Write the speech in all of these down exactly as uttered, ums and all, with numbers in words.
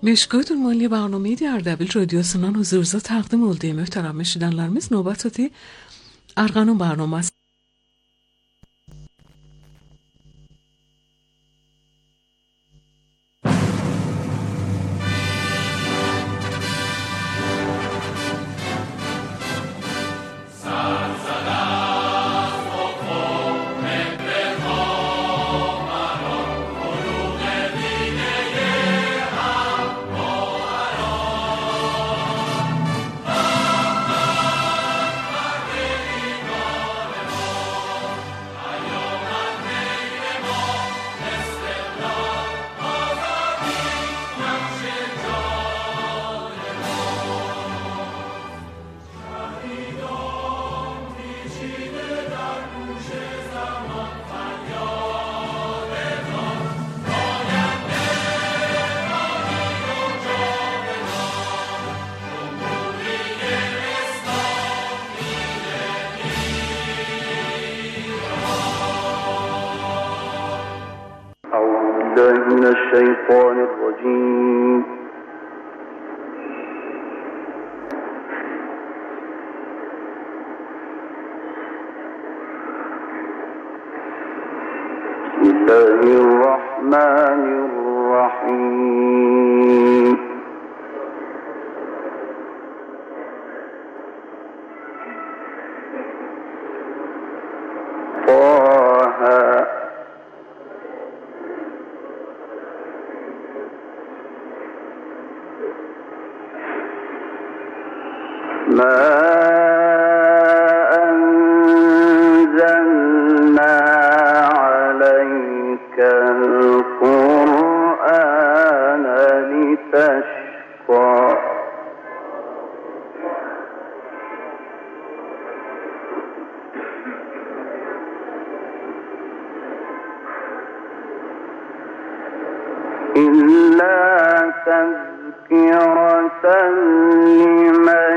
Meşgul mali barnameydi Ardabil Radyosu'ndan huzurunuzda takdim olduğu muhterem eşidenlerimiz nöbeti Argan'ın barnaması. من الشيطان الرجيم بسم الله الرحمن الرحيم ما أنزلنا عليك القرآن لتشقى إلا تذكرة لمن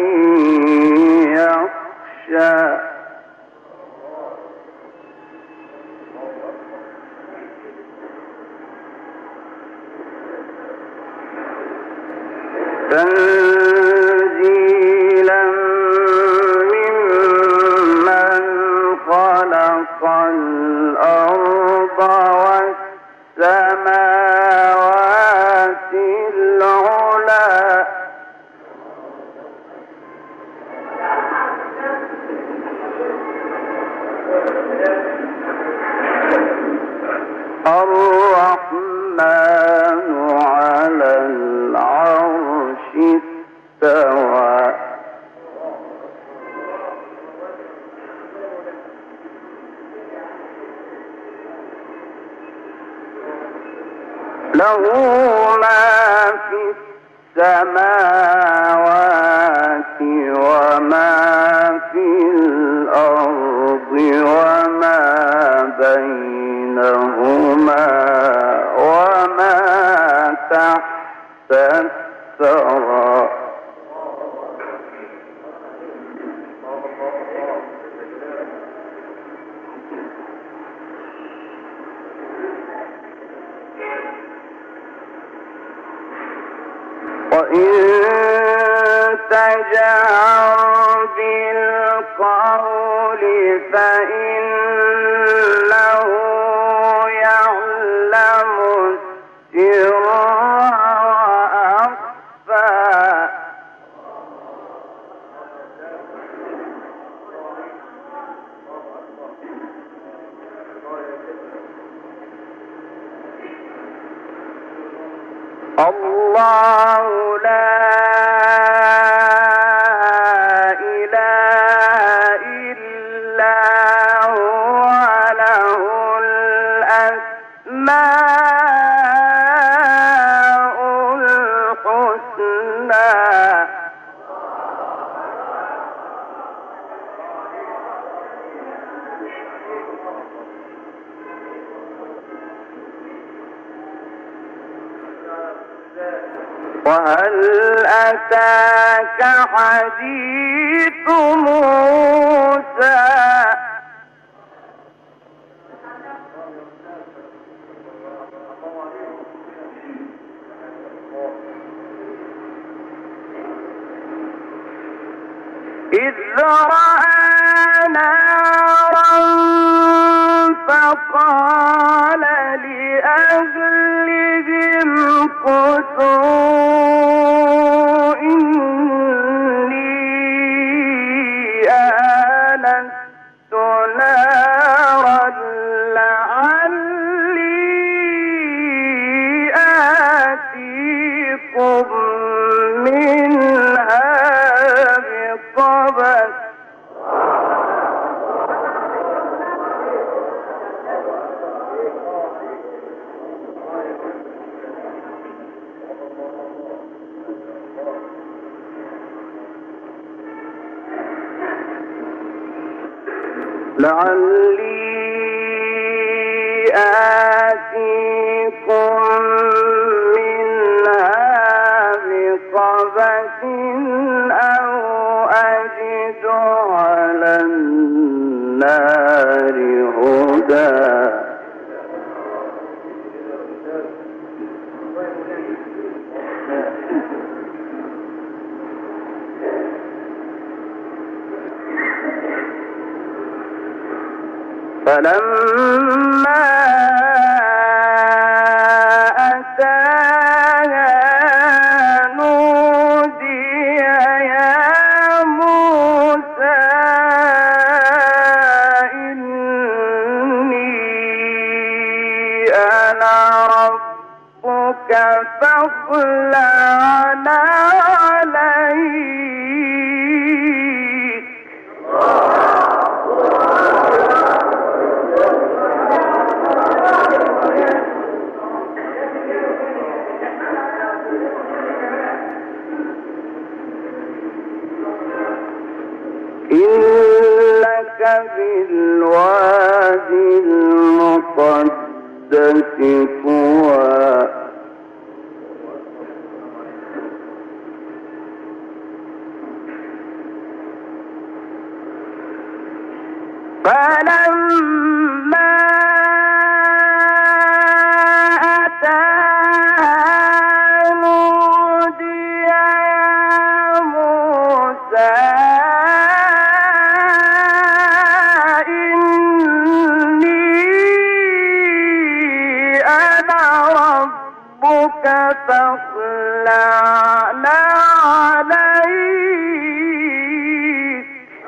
يخشى تنزيلا ممن خلق الأرض والسماوات العلى الرحمن على العرش استوى له ما في السماوات وما في الأرض وما بينهما وما تحت الثرى وإن تجهر بالقول فإنه يعلم السر وأخفى الله لا إله إلا هو له الأسماء الحسنى وهل أتاك حديث موسى رأى نارا فقال لأهلهم كثوا إني آنست نارا لعلي آتيكم منها بقبس لعلي آتيكم منها بقبس أو أجد على النار هدى فلما أتاها نودي يا موسى إني أنا ربك فاخلع عليك إنك بالوادي المقدس طوى فلما أتاها نودي يا موسى فاخلعنا عليك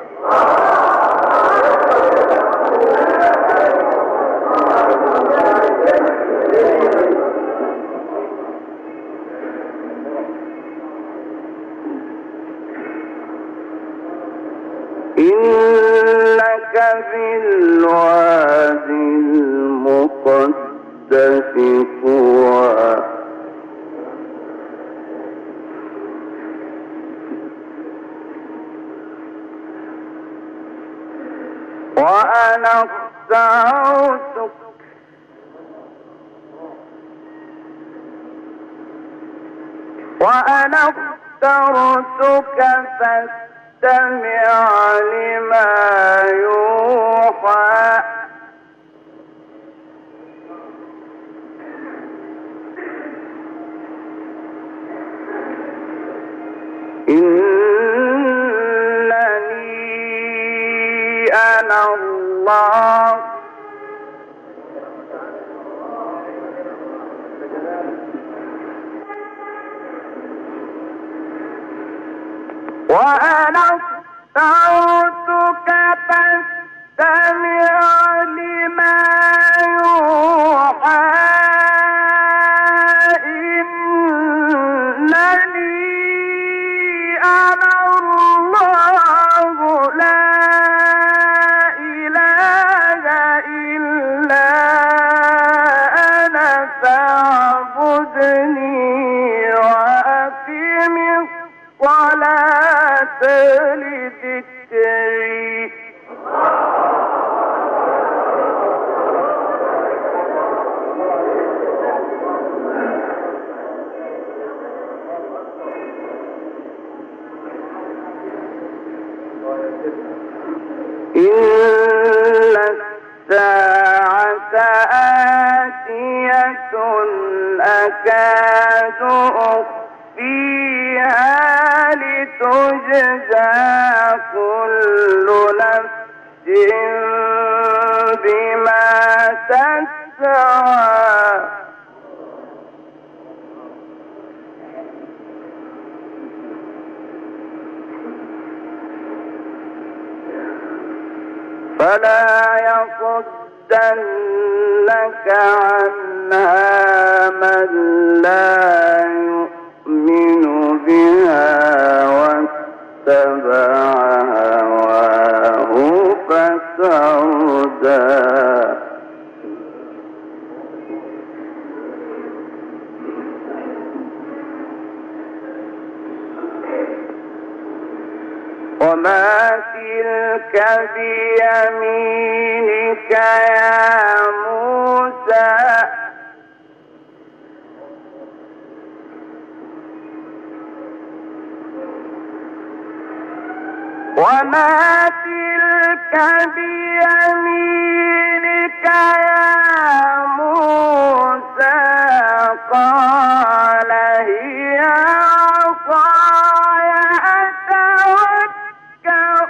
إنك بالوادي المقدس طوى وأنا اخترتك وأنا اخترتك فاستمع لما يوحى إنني أنا الله وأنا اخترتك فاستمع لما يوحى إنني أنا الله لا إله إلا أنا فاعبدني وأقم الصلاة لذكري إن الساعة آتية أكاد أخفيها لتجزى كل نفس بما تسعى فلا يصدنك عنها من لا يؤمن بها واتبع هواه فتردى وما تلك بيمينك يا موسى وما تلك بيمينك يا موسى قال هي عصاي أتوكأ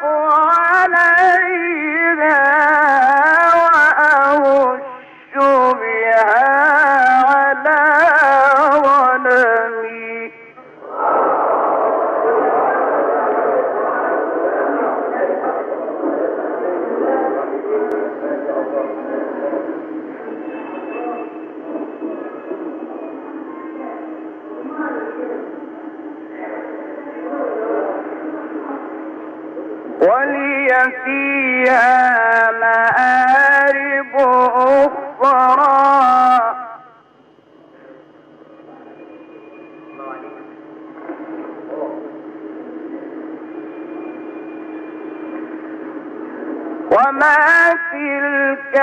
عليها وأهش بها على غنمي ولي فيها مآرب أخرى وما تلك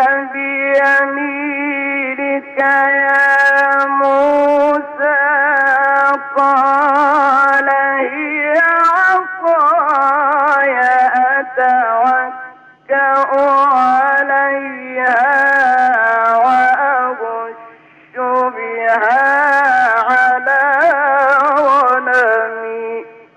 بيمينك يا موسى قال هي عصاي أتوكأ عليها وأهش بها على غنمي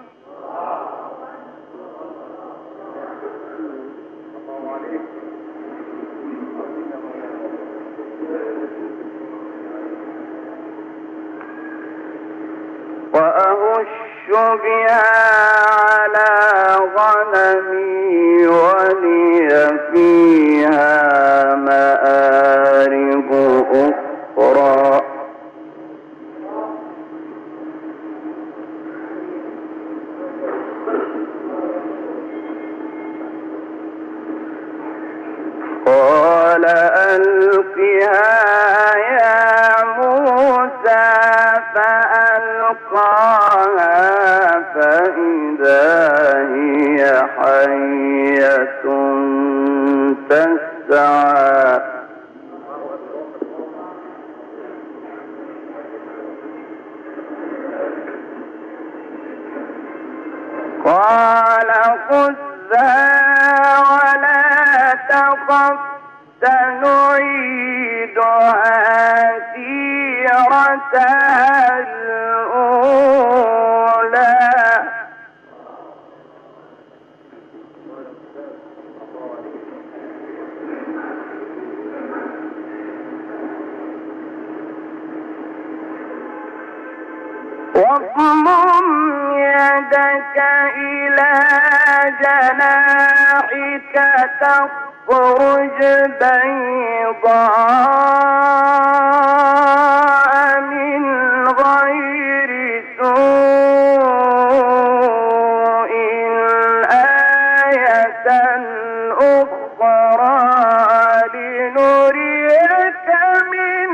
وأهش بها على غنمي ولي فيها مآرب أخرى قال ألقها يا موسى فألقاها فإذا هي حية تسعى قال خذها ولا تخف سنعيدها سيرتها الأولى واضمم يدك إلى جناحك تخرج بيضاء من غير سوء آية أخرى لنريك من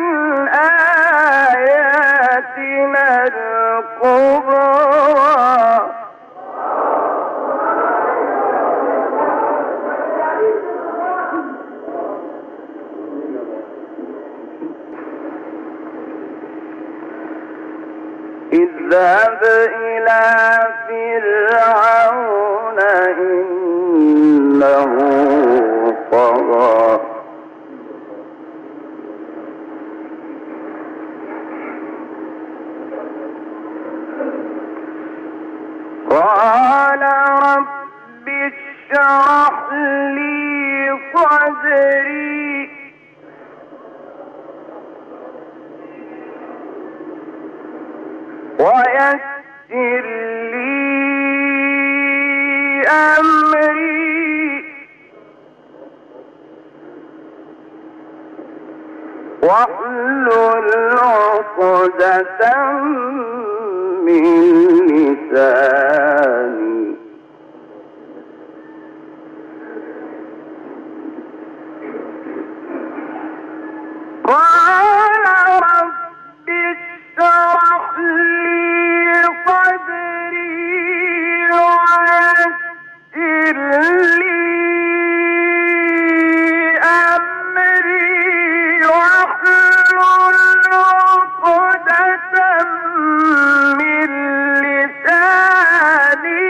آياتنا الكبرى اذهب إلى فرعون إنه طغى قال رب اشرح لي صدري ويسر لي أمري واحلل عقدة من لساني قال رب اشرح لي صدري ويسر لي أمري واحلل عقدة من لساني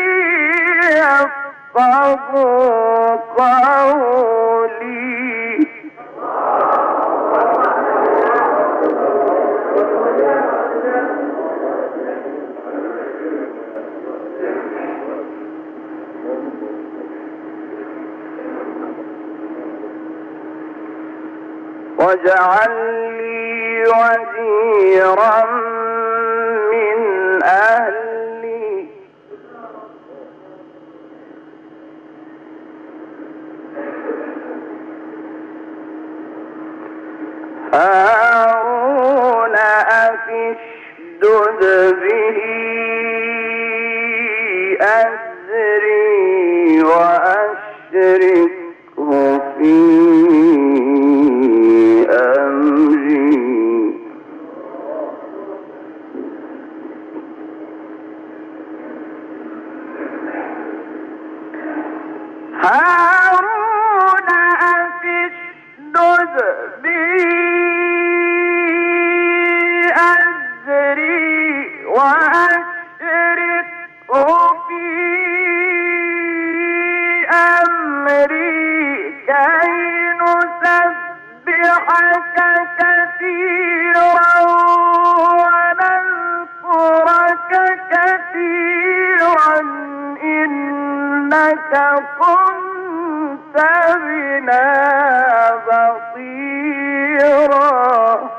يفقهوا قولي. واجعل لي وزيرا من أهلي هارون أخي اشدد به أزري وأشركه في هارون أخي اشدد به أزري وأشركه في أمري كي نسبحك كثيرا ونذكرك كثيرا إنك كنت بنا بصيرا.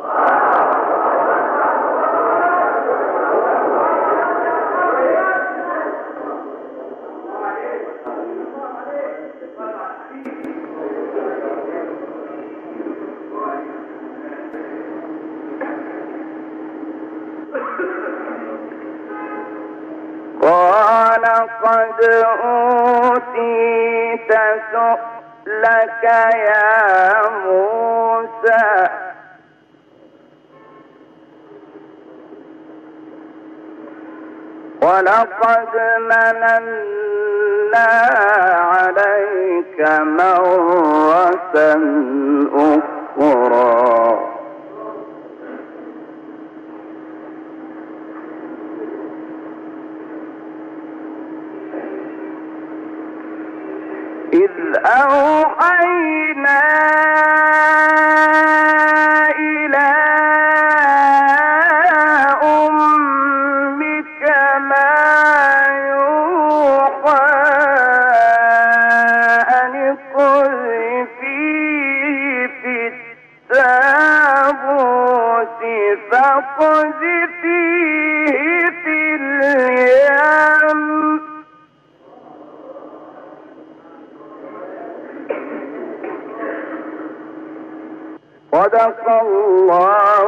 قال قد أوتيت سؤلك يا موسى ولقد مننا عليك مرة أخرى إذ أوحينا إلى أمك ما يوحى أن اقذفيه في التابوت فاقذفيه في اليم صدق الله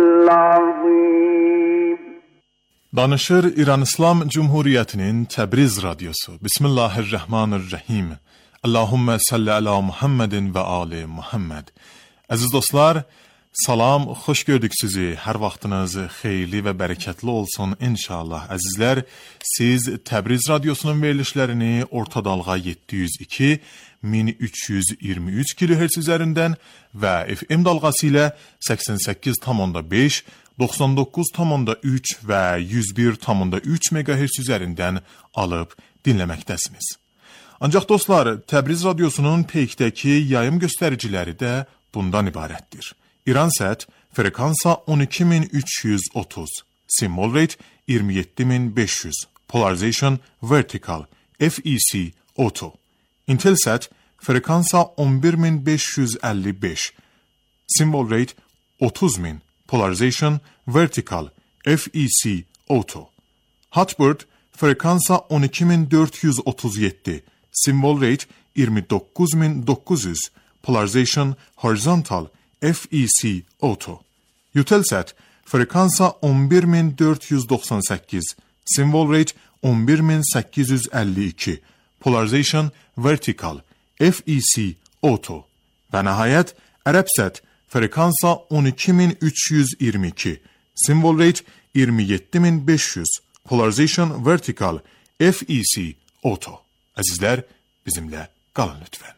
العظيم. Danışır İran İslam Cumhuriyeti'nin Tebriz Radyosu. Bismillahirrahmanirrahim. Allahümme salli ala Muhammedin ve ali Muhammed. Aziz dostlar, salam, xoş gördük sizi. Hər vaxtınız xeyirli və bərəkətli olsun inşallah. Əzizlər, siz Təbriz Radyosunun verilişlərini orta dalğa yeddi yüz iki min üç yüz iyirmi üç kilohertz üzərindən və F M dalğası ilə səksən səkkiz tam beş, doxsan doqquz tam üç və yüz bir tam üç megahertz üzərindən alıb dinləməkdəsiniz. Ancaq dostlar, Təbriz Radyosunun peykdəki yayım göstəriciləri də bundan ibarətdir. İransat frekansa on iki min üç yüz otuz, symbol rate iyirmi yeddi min beş yüz, polarization vertical, F E C auto. Intelsat frekansa on bir min beş yüz əlli beş, symbol rate otuz min, polarization vertical, F E C auto. Hotbird frekansa on iki min dörd yüz otuz yeddi, symbol rate iyirmi doqquz min doqquz yüz, polarization horizontal, F E C auto. Eutelsat frekansa on bir min dörd yüz doxsan səkkiz, symbol rate on bir min səkkiz yüz əlli iki, polarization vertical, F E C auto. Və nəhayət Arabsat frekansa on iki min üç yüz iyirmi iki, symbol rate iyirmi yeddi min beş yüz, polarization vertical, F E C auto. Əzizlər, bizimlə qalın lütfən.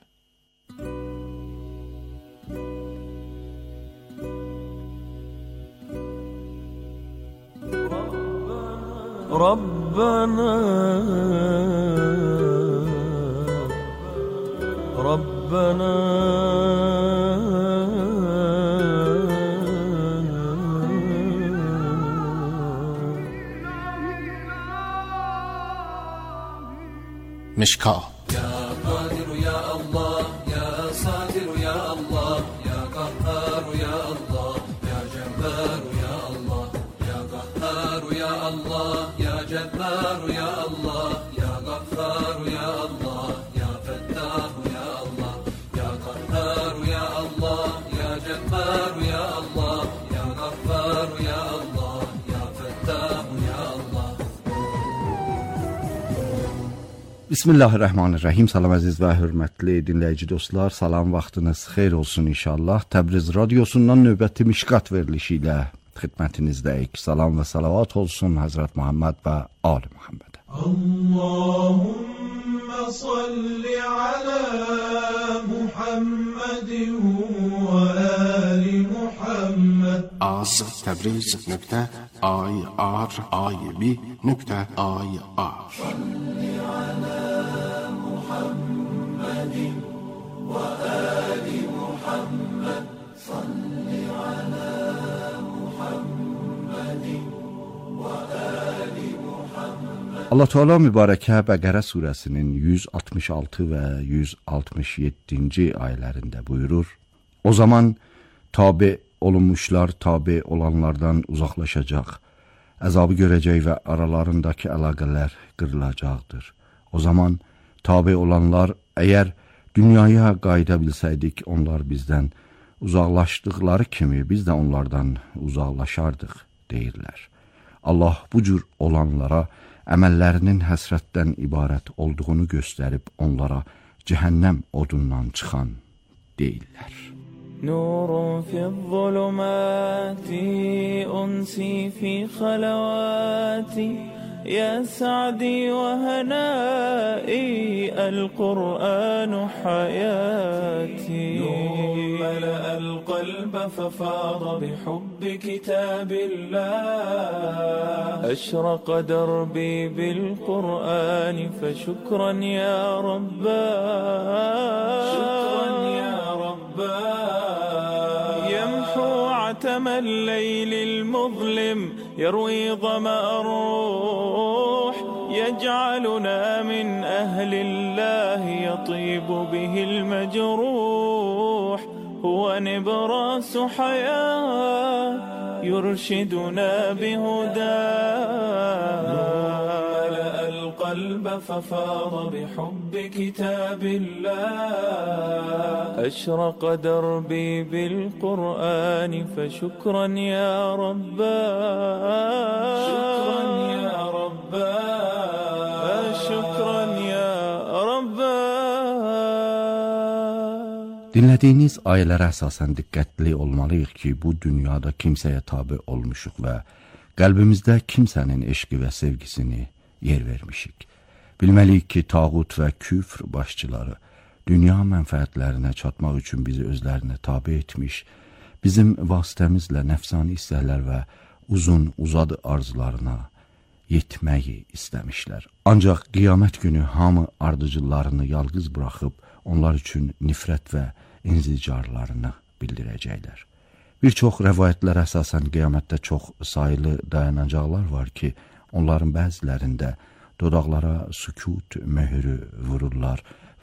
ربنا ربنا مشکا يا قادر يا الله يا صادر يا الله يا قهار يا الله يا جبار يا الله يا قهار يا الله يا جبار يا الله يا غفار يا الله يا فتاح يا الله يا قهار يا الله يا جبار يا الله يا غفار يا الله يا فتاح يا الله. Bismillahirrahmanirrahim. Salam əziz və hörmətli dinləyici dostlar. Salam, vaxtınız xeyir olsun inşallah. Təbriz radiosundan növbəti Mişkat verilişi ilə xidmətinizdəyik. Salam və salavat olsun Həzrət Muhammed və Ali Muhammed. Allahümme salli ala Muhammedin və ali Muhammed. az təbriz nöqtə ay ar ay bi nöqtə ay ar. Salli ala Muhammedin və ali Muhammed. Salli ala Muhammedin və ali Muhammed. Allah Teala mübarəkə Bəqərə surəsinin yüz altmış altı və yüz altmış yeddinci ayələrində buyurur: O zaman tabe olunmuşlar tabe olanlardan uzaqlaşacaq, əzabı görəcək və aralarındakı əlaqələr qırılacaqdır. O zaman tabe olanlar, əgər dünyaya qayıda bilsəydik, onlar bizdən uzaqlaşdıqları kimi biz də onlardan uzaqlaşardıq, deyirlər. Allah bu cür olanlara əməllərinin həsrətdən ibarət olduğunu göstərib onlara cəhənnəm odundan çıxan deyirlər. نور في الظلمات أنسي في خلواتي يا سعدي وهنائي القرآن حياتي نور ملأ القلب ففاض بحب كتاب الله أشرق دربي بالقرآن فشكرا يا رباه شكرا يا رباه عتم الليل المظلم يروي ظمأ الروح يجعلنا من أهل الله يطيب به المجروح هو نبراس حياة يرشدنا بهداه ملأ القلب ففاض بحب كتاب الله أشرق دربي بالقرآن فشكرا يا رباه شكرا يا رباه شكرا يا رباه. Dinlədiyiniz ayələrə əsasən diqqətli olmalıyıq ki, bu dünyada kimsəyə tabe olmuşuq və qəlbimizdə kimsənin eşqi və sevgisini yer vermişik. Bilməliyik ki, tağut və küfr başçıları dünya mənfəətlərinə çatmaq üçün bizi özlərinə tabe etmiş, bizim vasitəmizlə nəfsani istəklər və uzun uzadı arzularına yetməyi istəmişlər. Ancaq qiyamət günü hamı ardıcıllarını yalqız buraxıb, onlar üçün nifrət və inzicarlarını bildirəcəklər. Bir çox rəvayətlərə əsasən qiyamətdə çox sayılı dayanacaqlar var ki, onların bəzilərində dodaqlara sükut möhrü vururlar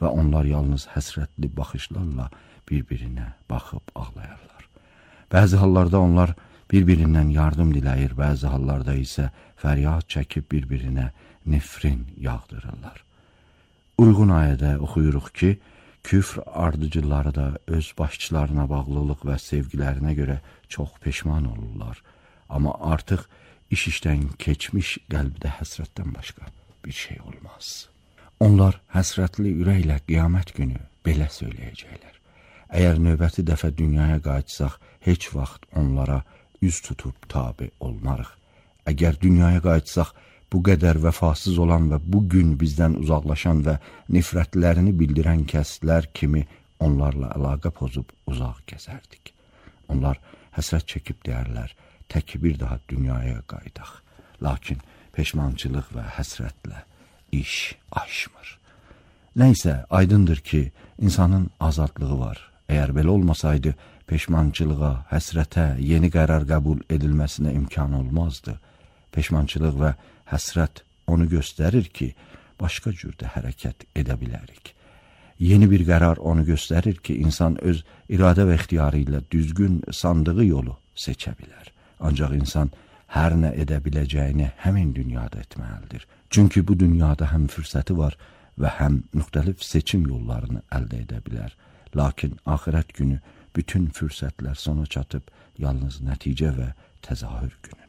və onlar yalnız həsrətli baxışlarla bir-birinə baxıb ağlayarlar. Bəzi hallarda onlar bir-birindən yardım diləyir, bəzi hallarda isə fəryad çəkib bir-birinə nefrin yağdırırlar. Uyğun ayədə oxuyuruq ki, küfr ardıcıları da öz başçılarına bağlılıq və sevgilərinə görə çox peşman olurlar. Amma artıq iş işdən keçmiş qəlbdə həsrətdən başqa bir şey olmaz. Onlar həsrətli ürəklə qiyamət günü belə söyləyəcəklər. Əgər növbəti dəfə dünyaya qayıtsaq, heç vaxt onlara üz tutub tabi olmarıq. Əgər dünyaya qayıtsaq, bu qədər vəfasız olan və bu gün bizdən uzaqlaşan və nifrətlərini bildirən kəslər kimi onlarla əlaqə pozub uzaq gəzərdik. Onlar həsrət çəkib deyərlər, tək bir daha dünyaya qayıdaq. Lakin peşmançılıq və həsrətlə iş aşmır. Nəysə, aydındır ki, insanın azadlığı var. Əgər belə olmasaydı, peşmançılığa, həsrətə, yeni qərar qəbul edilməsinə imkan olmazdı. Peşmançılıq və həsrət onu göstərir ki, başqa cürdə hərəkət edə bilərik. Yeni bir qərar onu göstərir ki, insan öz iradə və ixtiyarı ilə düzgün sandığı yolu seçə bilər. Ancaq insan hər nə edə biləcəyini həmin dünyada etməlidir. Çünki bu dünyada həm fürsəti var və həm müxtəlif seçim yollarını əldə edə bilər. Lakin axirət günü bütün fürsətlər sona çatıb yalnız nəticə və təzahür günüdür.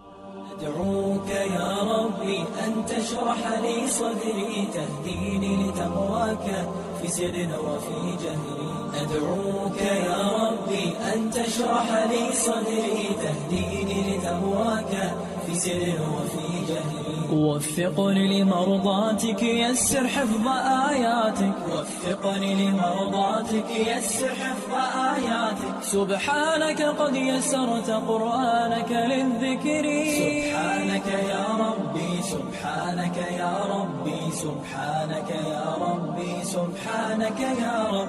أدعوك يا ربي أن تشرح لي صدري تهديني لتقواك في سر وفي جهري أدعوك يا ربي أن تشرح لي صدري تهديني لتقواك في سر وفي جهري وفقني لمرضاتك يسر حفظ آياتك وفقني لمرضاتك يسر حفظ آياتك سبحانك قد يسرت قرآنك للذكر سبحانك يا ربي سبحانك يا ربي سبحانك يا ربي سبحانك يا رب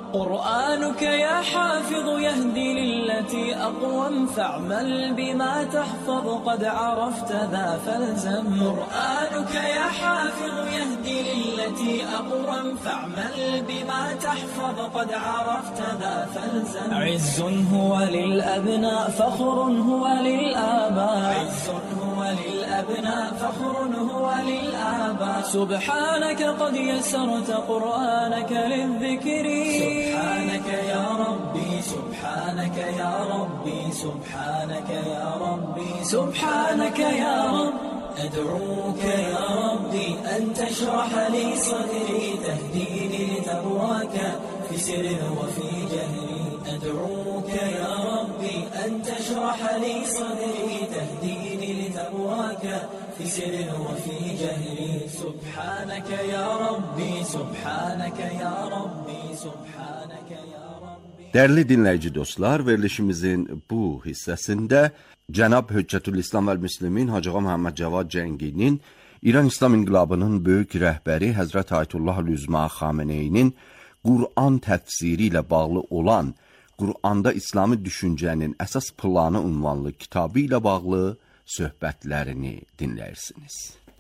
قرآنك يا حافظ يهدي للتي أقوم فاعمل بما تحفظ قد عرفت ذا فالزم قرآنك يا حافظ يهدي للتي أقوم فاعمل بما تحفظ قد عرفت ذا فالزم عز هو للأبناء فخر هو للآباء عز هو للأبناء فخر هو للآباء سبحانك قد يسرت قرآنك للذكر سبحانك يا ربي سبحانك يا ربي سبحانك يا ربي سبحانك يا رب أدعوك يا ربي أن تشرح لي صدري تهديني لتقواك في سر وفي جهري أدعوك يا ربي أن تشرح لي صدري تهديني لتقواك في سر وفي جهري سبحانك يا ربي سبحانك يا ربي سبحانك يا ربي. Dərli dinləyici dostlar, verilişimizin bu hissəsində Cənab Höccətülislam vəl-Müslimin Hacığa Məhəmməd Cavad Cənginin İran İslam İnqilabının böyük rəhbəri Həzrət Ayətullah Üzma Xameneyinin Qur'an təfsiri ilə bağlı olan Qur'anda İslami düşüncənin əsas planı ünvanlı kitabı ilə bağlı söhbətlərini dinləyirsiniz.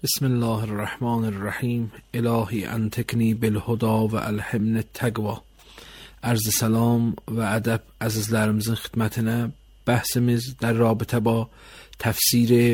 Bismillahirrahmanirrahim. İlahi entekni bilhuda və əlhimni təqva. Ərz-i salam və ədəb əzizlərimizin xidmətinə bəhsimiz در رابطه با تفسیر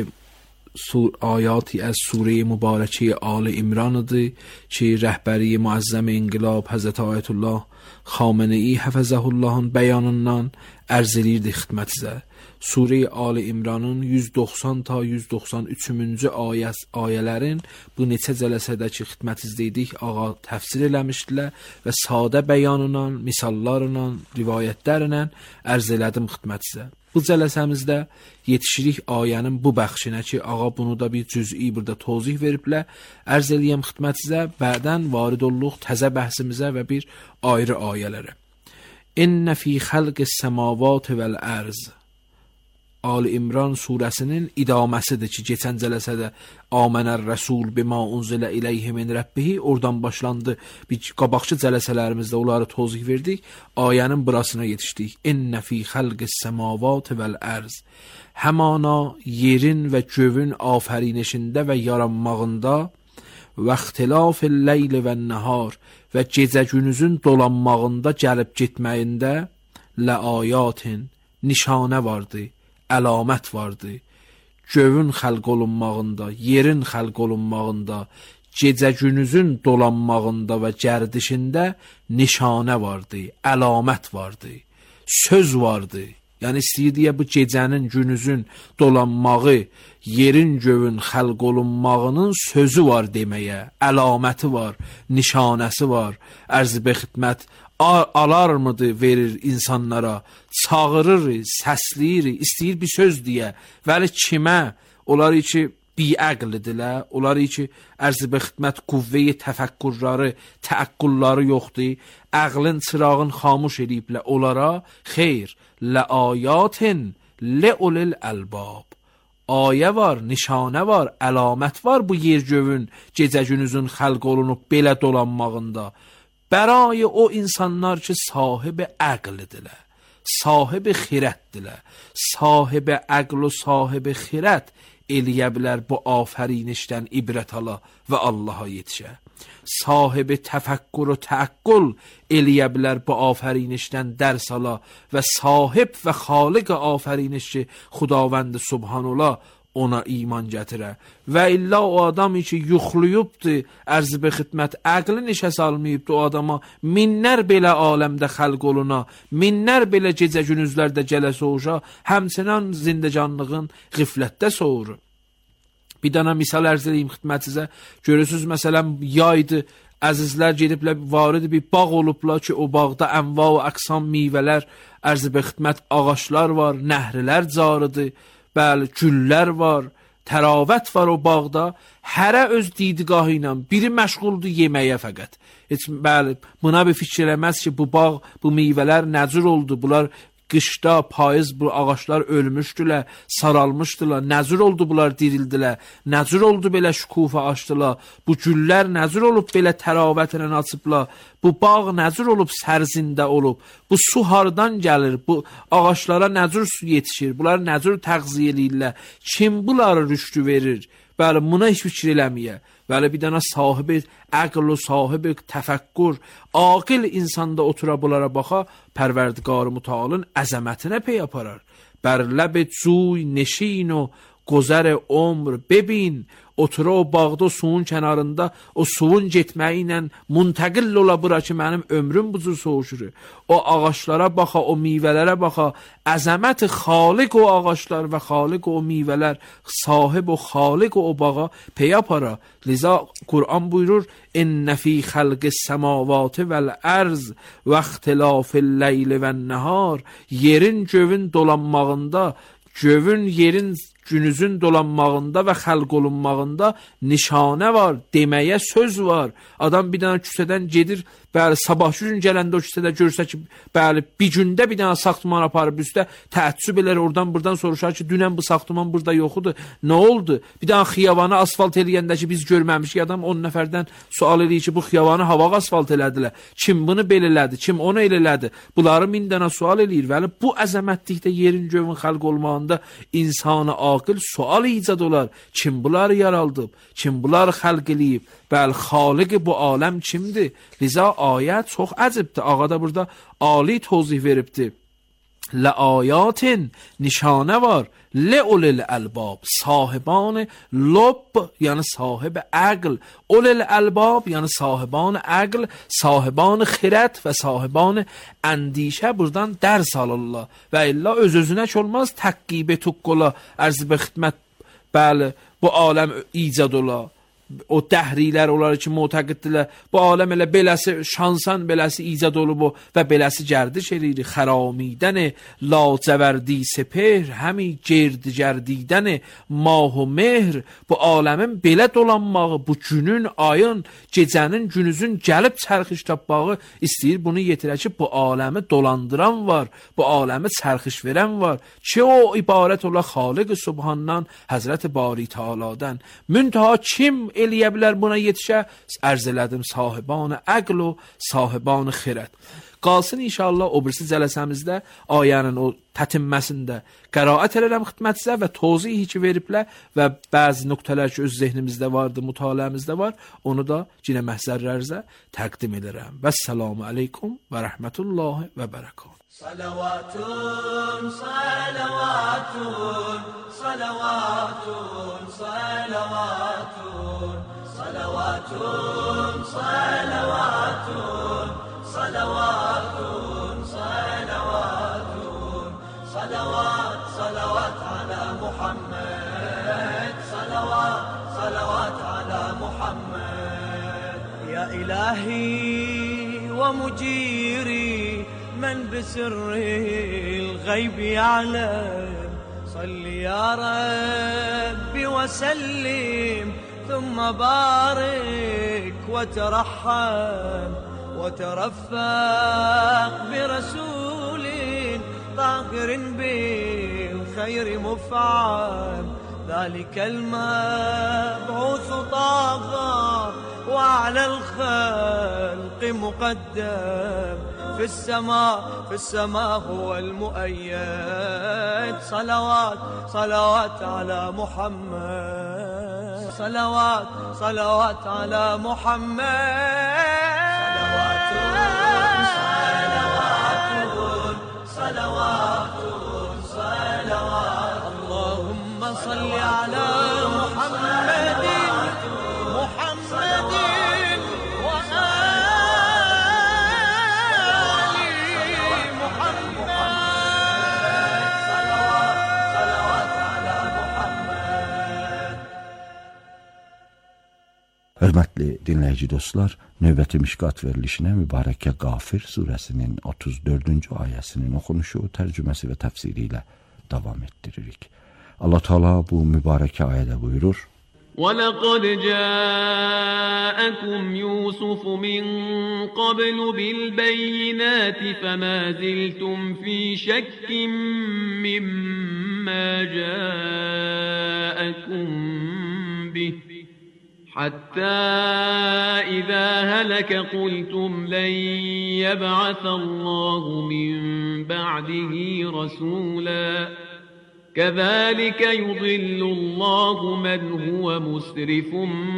آیاتی از سوره مبارکه آل عمران'dır ki rəhbəri müəzzəm inqilab Həzrət Ayətullah Xamenei Həfəzəhu Allahın bəyanından ərz edirdi xidmətinizə. Sure Ali İmranın yüz doxsan ta yüz doxsan üçüncü ayəs ayələrin bu neçə cələsədəki xidmətizdəydik ağa təfsir eləmişdilər və sadə bəyanla, misallarla, rivayətlərlə ərz elədim xidmətinizə. Bu cələsəmizdə yetişirik ayənin bu bəxşinə ki, ağa bunu da bir cüz'i burada tozih veriblər, ərz eləyəm xidmətinizə, bədən varid olluq təzə bəhsimizə və bir ayrı ayələrə. İnnə fi xəlqis səmavat vəl-ərz Ali İmran surəsinin idaməsidir ki, keçən cələsədə Amənər Rəsul bima unzilə iləyhi min Rəbbihi oradan başlandı. Bir qabaqçı cələsələrimizdə onları tozih verdik. Ayənin burasına yetişdik. İnnə fi xəlqis səmavat vəl-ərz Həmana yerin və gövün afərinişində və yaranmağında və ixtilafil leyl və nəhar və və gecə-gündüzün dolanmağında, gəlib getməyində ləayatin, nişanə vardı, əlamət vardı. Gövün xəlq olunmağında, yerin xəlq olunmağında, gecə-gündüzün dolanmağında və gərdişində nişanə vardı, əlamət vardı, söz vardı. Yəni istəyirdiyə bu gecənin, günüzün dolanmağı, yerin, gövün xəlq olunmağının sözü var deməyə, əlaməti var, nişanəsi var. Ərz-i bexidmət alarmıdır, verir insanlara, çağırır, səsləyir, istəyir bir söz deyə. Vəli kimə? Onlar ki biəqlidirlər, onlar ki ərz-i bexidmət qüvvəyi təfəkkürləri, təəqqülləri yoxdur, əqlin çırağın xamuş ediblər onlara. Xeyr, ləayatin leulil əlbab. Ayə var, nişanə var, əlamət var bu yer gövün, gecə-gündüzün xəlq olunub belə dolanmağında. Bəray o insanlar ki sahibi əqlidirlər, sahibi xirətdirlər, sahibi əql و sahibi xirət eləyə bilər bu afərinişdən ibrət ala və Allaha yetişə. Sahibi təfəkkür و təəqqül eləyə bilər bu afərinişdən dərs ala və sahib və xaliq afəriniş ki Xudavənd Subhanallah ona iman gətirə. Və illa o adamı ki yuxluyubdur, ərz-i bexidmət əqli nişə salmayıbdır o adama, minlər belə aləmdə xəlq oluna, minlər belə gecə-gündüzlərdə gələ soğuşa, həmçinin zindəcanlığın qiflətdə soğurur. Bir dana misal ərz edeyim xidmətinizə. Görürsünüz, məsələn, yaydı, əzizlər gediblər, varid bir bağ olublar ki, o bağda ənva və əqsam meyvələr, ərz-i bexidmət ağaçlar var, nəhrilər carıdır, bəli, güllər var, təravət var o bağda. Hərə öz didgahı ilə, biri məşğuldur yeməyə fəqət. Heç, bəli, buna bir fikir eləməz ki, bu bağ, bu meyvələr nəcür oldu, bunlar qışda, payız bu ağaçlar ölmüşdülər, saralmışdılar, nəcür oldu bunlar dirildilər, nəcür oldu belə şükufa açdılar, bu güllər nəcür olub belə təravətlə açıblar, bu bağ nəcür olub sərzində olub, bu su hardan gəlir, bu ağaçlara nəcür su yetişir, bunlar nəcür təğziyə eləyirlər, kim bunları rüştü verir? Bəli, buna heç fikir eləməyə. Bəli, bir dənə sahibi əql و sahibi təfəkkür, aqil insanda otura bunlara baxa, Pərverdigar Mütəalın əzəmətinə pey aparar. Bər ləb cuy neşin و گذر عمر ببین، otura o bağda o suyun kənarında o suyun getməyi ilə müntəqil ola bura ki mənim ömrüm bu cür soğuşur. O ağaçlara baxa, o meyvələrə baxa, əzəmət xaliq o ağaçlar və xaliq o meyvələr, sahib o xaliq o bağa pey apara. Liza Kur'an buyurur: "İnne fi xalqis semavati vel arz ve ihtilafil leyli ven nahar." Yerin gövün dolanmağında, gövün yerin günüzün dolanmağında və xəlq olunmağında nişanə var, deməyə söz var. Adam bir dənə küçədən gedir, bəli, sabahçı gün gələndə o küçədə görsə ki, bəli, bir gündə bir dənə saxtıman aparıb üstə, təəccüb elər, oradan buradan soruşar ki, dünən bu saxtıman burada yoxudur, nə oldu? Bir dənə xiyavanı asfalt eləyəndə ki, biz görməmişik, adam on nəfərdən sual eləyir ki, bu xiyavanı hava asfalt elədilər, kim bunu belələdi, kim onu elədi? Bunları min dənə sual eləyir. Bəli, bu əzəmətlikdə yerin gövün xəlq olmağında insanı aqil sual icad olar. Kim bunları yaraldıb? Kim bunları xəlq eləyib? Bəli, xaliq bu aləm kimdir? Liza ayət çox əcibdir. Ağa da burada ali tozih veribdir. Ləayatin, nişanə var. Leulil əlbab, sahiban lob, yəni sahibi əql. Ulil əlbab, yəni sahiban əql, sahiban xirət və sahiban əndişə buradan dərs alırlar. Və illa öz-özünə ki olmaz, təqqibə tuqqula, ərz-i bexidmət, bəli, bu aləm icad ola. O dəhrilər, onları ki mütəqiddirlər, bu aləm elə beləsi şansan, beləsi icad olub o və beləsi gərdiş eləyir. Xəramidəni lacəvərdi sepər, həmi gerdi gərdidəni mah و mehr. Bu aləmin belə dolanmağı, bu günün, ayın, gecənin, günüzün gəlib çərxiş tapmağı istəyir bunu yetirə ki, bu aləmi dolandıran var, bu aləmi çərxiş verən var ki, o ibarət ola Xaliq Subhandan, Həzrət Bari Teala'dan. Müntəha kim eləyə bilər buna yetişə? Ərz elədim, sahiban əql و sahiban xirət. Qalsın inşallah o birisi cələsəmizdə ayənin o tətinməsində qəraət edirəm xidmətinizə və tozih ki veriblər və bəzi nöqtələr ki öz zehnimizdə vardı, mütaliəmizdə var, onu da cinə məhzərlərinizə təqdim edirəm. Vəssalamu aleykum və rəhmətullahi və bərəkatuhu. Salavatun, salavatun, salavatun, salavatun, salavatun, salavatun, salavatun, salavatun, salavat, salavat ala Muhammed, salavat, salavat ala Muhammed. Ya ilahi wa mujiri من بسر الغيب يعلم صل يا ربي وسلم ثم بارك وترحم وترفق برسول طاهر بالخير مفعم ذلك المبعوث طاغى وعلى الخلق مقدم في السماء في السماء هو المؤيد صلوات صلوات على محمد صلوات صلوات على محمد صلوات صلوات صلوات اللهم صل على محمد محمد Hörmətli dinləyici dostlar, növbəti Mişqat verilişinə Mübarəkə Qafir surəsinin otuz dördüncü ayəsinin oxunuşu, tərcüməsi və təfsiri ilə davam etdiririk. Allah Teala bu mübarəkə ayədə buyurur: وَلَقَدْ جَاءَكُمْ يُوسُفُ مِنْ قَبْلُ بِالْبَيِّنَاتِ فَمَا زِلْتُمْ فِي شَكٍّ مِّمَّا جَاءَكُمْ بِهِ حتى إذا هلك قلتم لن يبعث الله من بعده رسولا كذلك يضل الله من هو مسرف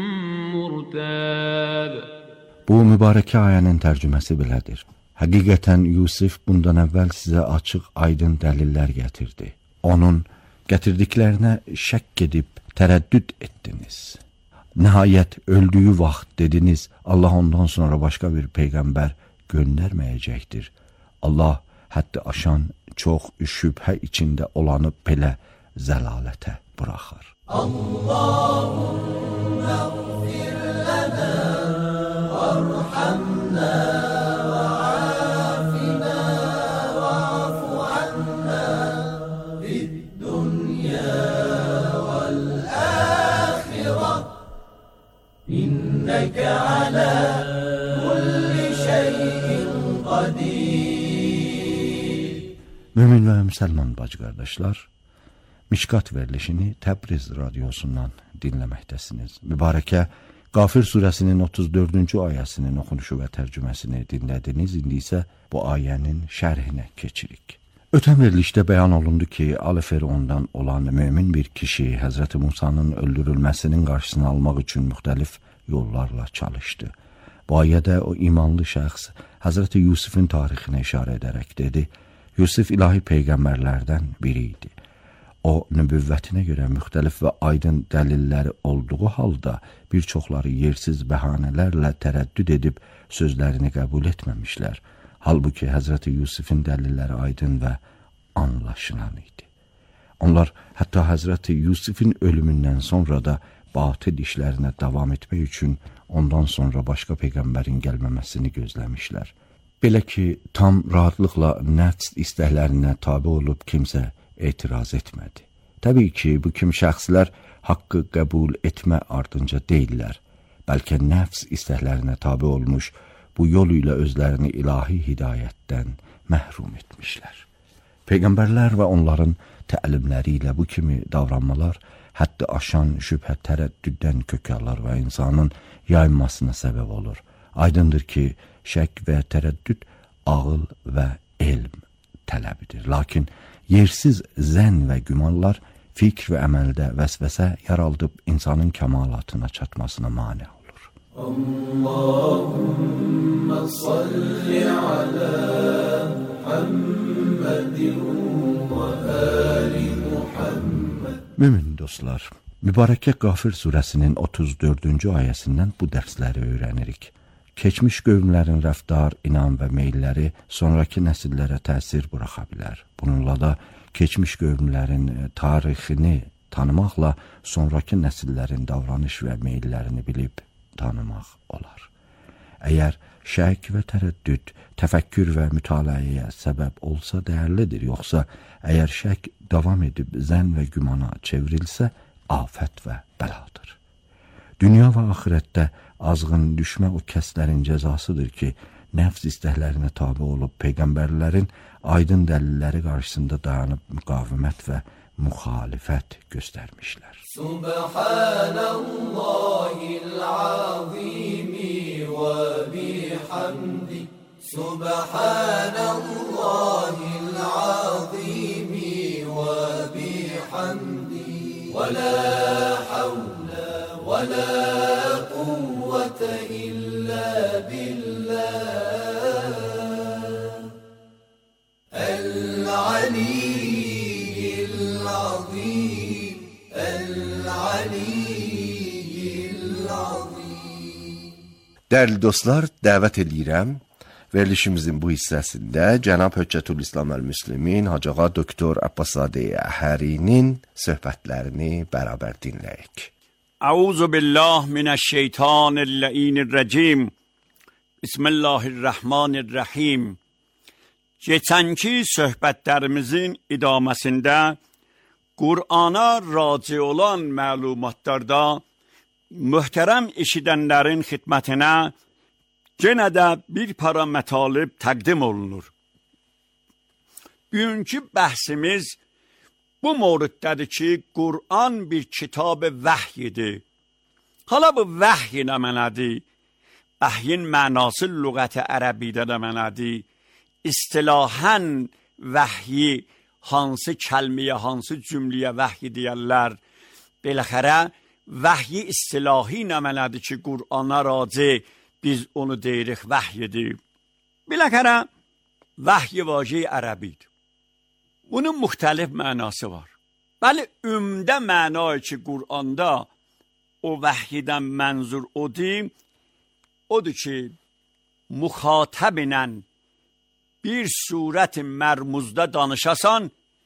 مرتاب. Bu mübarəkə ayənin tərcüməsi belədir. Həqiqətən Yusuf bundan əvvəl sizə açıq, aydın dəlillər gətirdi. Onun gətirdiklərinə şəkk edib tərəddüd etdiniz. Nəhayət öldüyü vaxt dediniz, Allah ondan sonra başqa bir peyğəmbər göndərməyəcəkdir. Allah həddi aşan, çox şübhə içində olanı belə zəlalətə buraxır. Allahümme gfir lana varhamna ve afina ve afu anna fid dunya vel ahireh inneke ala kulli şeyin qadir. Mümin və müsəlman bacı qardaşlar, Mişqat verilişini Təbriz radiosundan dinləməkdəsiniz. Mübarəkə Qafir surəsinin otuz dördüncü ayəsinin oxunuşu və tərcüməsini dinlədiniz. İndi isə bu ayənin şərhinə keçirik. Ötən verilişdə bəyan olundu ki, Ali Firondan olan mömin bir kişi Həzrəti Musanın öldürülməsinin qarşısını almaq üçün müxtəlif yollarla çalışdı. Bu ayədə o imanlı şəxs Həzrəti Yusufun tarixinə işarə edərək dedi: Yusuf ilahi peyğəmbərlərdən biri idi. O, nübüvvətinə görə müxtəlif və aydın dəlilləri olduğu halda bir çoxları yersiz bəhanələrlə tərəddüd edib sözlərini qəbul etməmişlər. Halbuki Həzrəti Yusufun dəlilləri aydın və anlaşılan idi. Onlar hətta Həzrəti Yusufun ölümündən sonra da batıl işlərinə davam etmək üçün ondan sonra başqa peyğəmbərin gəlməməsini gözləmişlər. Belə ki, tam rahatlıqla nəfs istəklərinə tabe olub kimsə etiraz etmədi. Təbii ki, bu kimi şəxslər haqqı qəbul etmə ardınca deyirlər, bəlkə nəfs istəklərinə tabe olmuş, bu yol ilə özlərini ilahi hidayətdən məhrum etmişlər. Peyğəmbərlər və onların təlimləri ilə bu kimi davranmalar həddi aşan şübhə tərəddüddən kökəllər və insanın yayılmasına səbəb olur. Aydındır ki, şək və tərəddüd ağıl və elm tələbidir. Lakin yersiz zənn və gümanlar fikr və əməldə vəsvəsə yaraldıb insanın kəmalatına çatmasına mane olur. Allahümme salli ala Muhammedin və ali Muhammed. Mümin dostlar, Mübarəkə Qafir surəsinin otuz dördüncü ayəsindən bu dərsləri öyrənirik. Keçmiş qövmlərin rəftar, inam və meylləri sonraki nəsillərə təsir buraxa bilər. Bununla da keçmiş qövmlərin tarixini tanımaqla sonraki nəsillərin davranış və meyllərini bilib tanımaq olar. Əgər şək və tərəddüd, təfəkkür və mütaliəyə səbəb olsa dəyərlidir, yoxsa əgər şək davam edib zənn və gümana çevrilsə, afət və bəladır. Dünya və axirətdə azğın düşmə o kəslərin cəzasıdır ki, nəfs istəklərinə tabi olub peyğəmbərlərin aydın dəlilləri qarşısında dayanıb müqavimət və müxalifət göstərmişlər. Subhanallahil azimi və bihamdi. Subhanallahil azimi və bihamdi. Və la havle və la quvvete illa billah. El-Ali Dəyərli dostlar, dəvət edirəm. Verilişimizin bu hissəsində Cənab Höccətülislam Əl-Müslimin Hacı Ağa Doktor Abbaszadə Əhərinin söhbətlərini bərabər dinləyək. Əuzu billah minəşşeytanir-rəcim. Bismillahirrahmanirrahim. Keçənki söhbətlərimizin idaməsində Qur'ana raci olan məlumatlarda möhtərəm eşidənlərin xidmətinə yenə də bir para mətalib təqdim olunur. Bugünkü bəhsimiz bu mövzudadır ki, Qur'an bir kitab-ı vəhyidir. Hala bu vəhy nə mənadır? Vəhyin mənası lüğət-i ərəbidə nə mənadır? İstilahən vəhyi hansı kəlməyə, hansı cümləyə vəhy deyərlər? Beləxərə, vəhyi istilahi nə mənadır ki, Qur'ana raci, biz onu deyirik vəhyidir. Beləxərə, vəhyi vacə ərəbidir. Bunun müxtəlif mənası var. Bəli, ümdə mənayı ki, Qur'anda o vəhyidən mənzur odur, odur ki, müxatəbinən bir surət-i mərmuzda danışasan,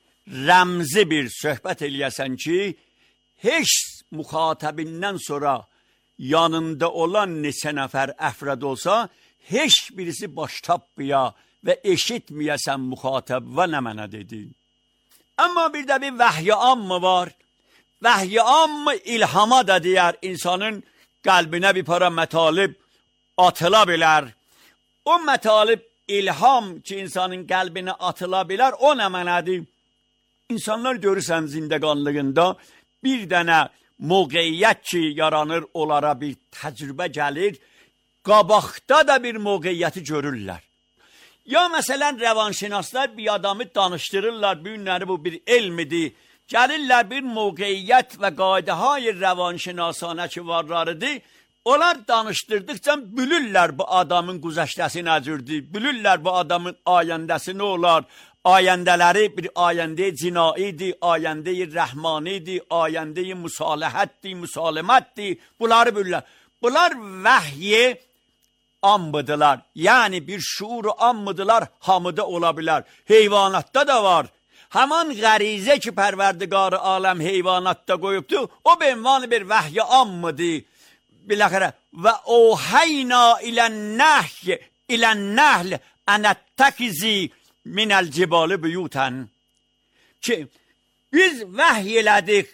rəmzi bir söhbət eləyəsən ki, heç müxatəbindən sonra yanında olan neçə nəfər əfrad olsa, heç birisi baş tapmaya və eşitməyəsən müxatəb və nə mənə dedi. Amma bir də bir vəhy-i ammı var. Vəhy-i ammı ilhama da deyər, insanın qəlbinə bir para mətalib atıla bilər. O mətalib ilham ki, insanın qəlbinə atıla bilər, o nə mənədir? İnsanlar görürsən zindəqanlığında bir dənə mövqeyyət ki, yaranır, onlara bir təcrübə gəlir, qabaqda da bir mövqeyyəti görürlər. Ya məsələn, rəvanşinaslar bir adamı danışdırırlar, bu günləri bu bir elmidir, gəlirlər bir mövqeyyət və qaydahay rəvanşinasanə ki, varlarıdır, onlar danışdırdıqca bülürlər bu adamın güzəştəsi nəcürdür, bülürlər bu adamın ayəndəsi nə olar, ayəndələri bir ayəndə-i cinaidir, ayəndə-i rəhmanidir, ayəndə-i müsaləhətdir, müsalimətdir, bunları bülürlər. Bunlar vəhyi ammıdılar, yəni bir şuuru ammıdılar, hamıda ola bilər. Heyvanatda da var. Həman qərizə ki, pərverdigarı aləm heyvanatda qoyubdu, o benvanı bir vəhyi ammıdır. Biləxərə, və ohəyna ilən-nəhy, ilən-nəhl ənəttəkizi minəl cibalı büyutən. Ki, biz vəhy elədik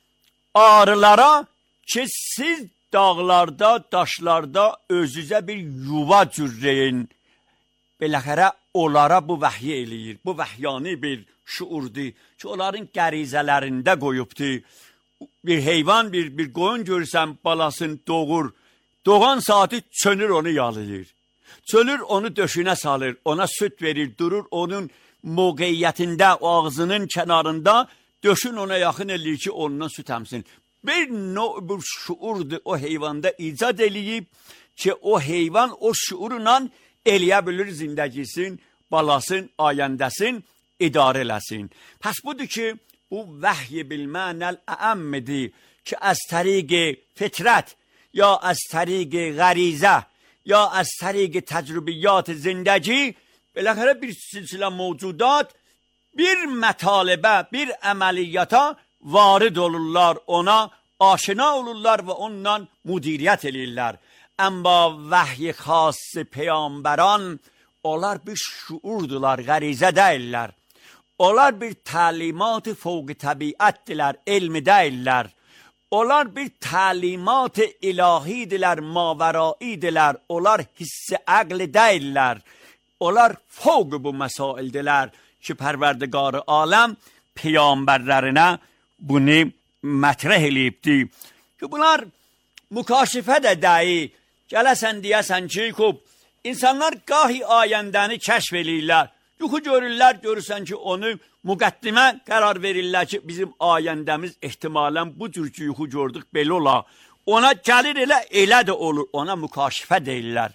arılara ki, siz dağlarda, daşlarda özünüzə bir yuva cürreyin. Beləxərə, onlara bu vəhy eləyir. Bu vəhyani bir şuurdur ki, onların qərizələrində qoyubdur. Bir heyvan, bir, bir qoyun görürsən, balasını doğur. Doğan saati çönür onu yalayır. Çölür onu döşünə salır, ona süt verir, durur onun mövqeyyətində, o ağzının kənarında döşün ona yaxın eləyir ki, ondan süt əmsin. Bir növ bir şuurdur o heyvanda icad eləyib ki, o heyvan o şuurla eləyə bilir zindəgisin, balasın, ayəndəsin, idarə eləsin. Pəs budur ki, bu vəhy bilmənəl əəmmidir ki, az təriqi fitrət, ya az təriqi qərizə, ya az təriqi təcrübiyyat zindəgi, beləxərə bir silsilə mövcudat, bir mətalibə, bir əməliyyata varid olurlar, ona aşina olurlar və ondan müdiriyyət eləyirlər. Əmma vəhy xası peyambəran, onlar bir şuurdular, qərizə deyirlər. Onlar bir təlimat-ı fövq-i təbiətdirlər, elmi deyirlər. Onlar bir təlimat-ı ilahidirlər, mavəraidirlər. Onlar hissi əqli deyirlər. Onlar fövq bu məsaildirlər ki, pərverdigar aləm peyambərlərinə bunu mətrəh eləyibdir. Ki, bunlar mükaşifə də dəyi. Gələsən deyəsən ki, insanlar qahi ayəndəni kəşf eləyirlər. Yuxu görürlər, görürsən ki, onu müqəddimə qərar verirlər ki, bizim ayəndəmiz ehtimalən bu cür ki, yuxu gördük, belə ola. Ona gəlir elə, elə də olur. Ona mükaşifə deyirlər.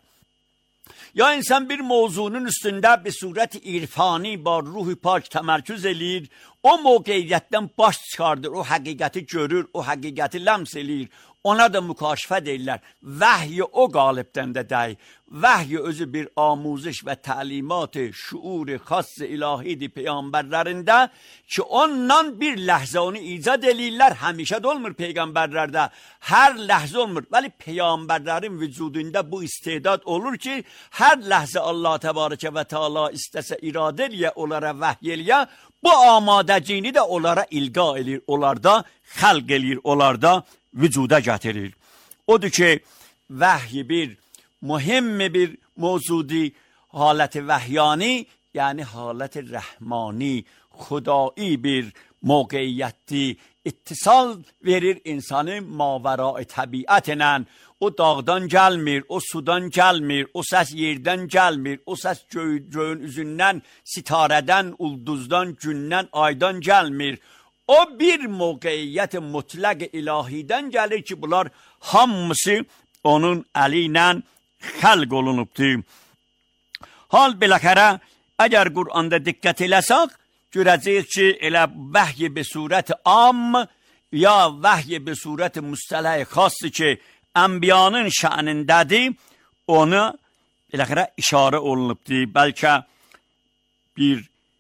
Ya insan bir mövzunun üstündə bir surət irfani, bar ruh-i pak təmərküz eləyir, o mövqeyyətdən baş çıxardır, o həqiqəti görür, o həqiqəti ləms eləyir. Ona da mükaşifə deyirlər. Vəhy o qalibdən də dəy. Vəhy özü bir amuzиш və təlimat-ı şuur-i xas-ı ilahidir peyğəmbərlərində ki, ondan bir ləhzə onu icad eləyirlər. Həmişə də olmur peyğəmbərlərdə. Hər ləhzə olmur. Vəli peyğəmbərlərin vücudunda bu istedad olur ki, hər ləhzə Allah təbarəkə və teala istəsə iradə eləyə, onlara vəhy eləyə, bu amadəciyini də onlara ilqa eləyir. Onlarda xəlq eləyir, onlarda vücuda gətirir. Odur ki, vəhy bir mühim bir mövzudi, halət-i vəhyani, yəni halət-i rəhmani, xudai bir mövqeyyətdir. İttisal verir insanı mavəra-i təbiətlə. O dağdan gəlmir, o sudan gəlmir, o səs yerdən gəlmir, o səs göy, göyün üzündən, sitarədən, ulduzdan, gündən, aydan gəlmir. O bir mövqeyyət-i mütləq ilahidən gəlir ki, bunlar hamısı onun əli ilə xəlq olunubdur. Hal biləxərə, əgər Qur'anda diqqət eləsək, görəcəyik ki, elə vəhy bir surət am, ya vəhy bir surət müstələ xası ki, ənbiyanın şənindədir, onu biləxərə işarə olunubdur. Bəlkə bir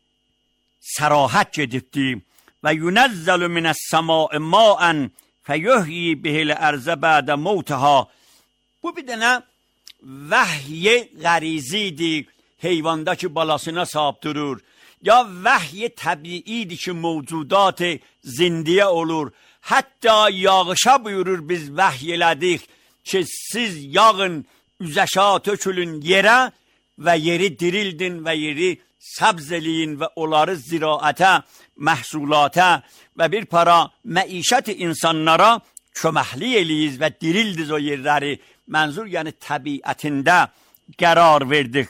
sərahət gedibdir. Və yunəzzəlu minəs-səmai ma'ən fəyuhyi bihil ərzə bədə mevtəhə. Bu bir dənə vəhy qərizidir, heyvanda ki, balasına sahib durur. Ya vəhy təbiidir ki, mövcudat zindiyə olur. Hətta yağışa buyurur, biz vəhy elədik ki, siz yağın, üzəşa tökülün yerə və yeri dirildin və yeri səbz eləyin və onları ziraətə, məhsulata və bir para məişət insanlara köməkli eləyiz və dirildiz o yerləri. Mənzur, yəni təbiətində qərar verdik.